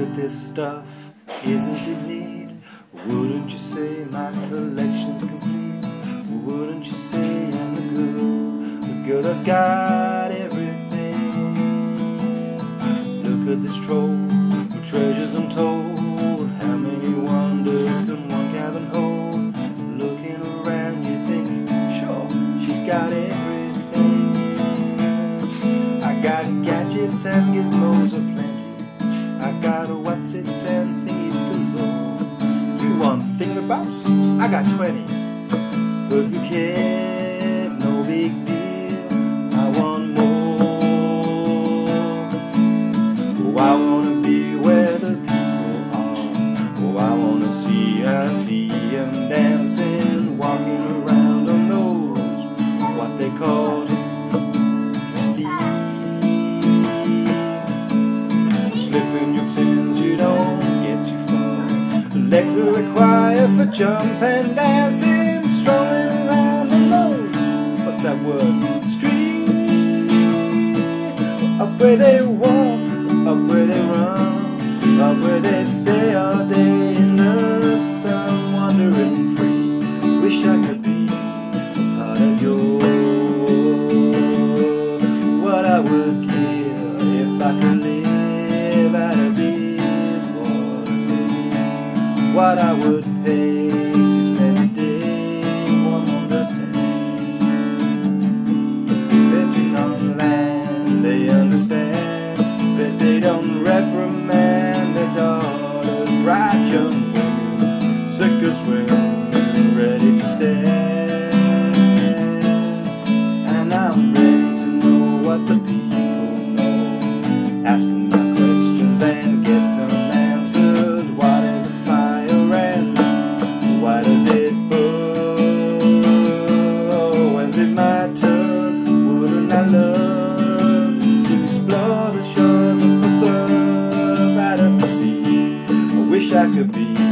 at this stuff, isn't it neat? Wouldn't you say my collection's complete? Wouldn't you say I'm the girl that's got everything? Look at this trove with treasures untold. How many wonders can one cabin hold? Looking around you think, sure, she's got everything. I got gadgets and gizmos aplenty. I got a what's-its and thingies galore. You want thingamabobs? I got 20. But who cares? No big deal. I want more. Oh, I wanna be where the people are. Oh, I wanna see them dancing, walking around on those what they call flipping your fins. You don't get too far. Legs are required for jump and dancing, strolling around the lows. What's that word? Street. Up where they walk, up where they run, up where they stay all day in the sun, wandering free. Wish I could be a part of your world. What I would give if I could live out of this world. What I would pay to spend a day warm on the sand. Living on land, they understand, but they don't reprimand their daughters, bright young women, sick as women, ready to stand. And I'm ready to know what the people know. Ask them my questions and get some answers. What is a fire and why does it burn? When's it my turn? Wouldn't I love to explore the shores of above, out of the sea? I wish I could be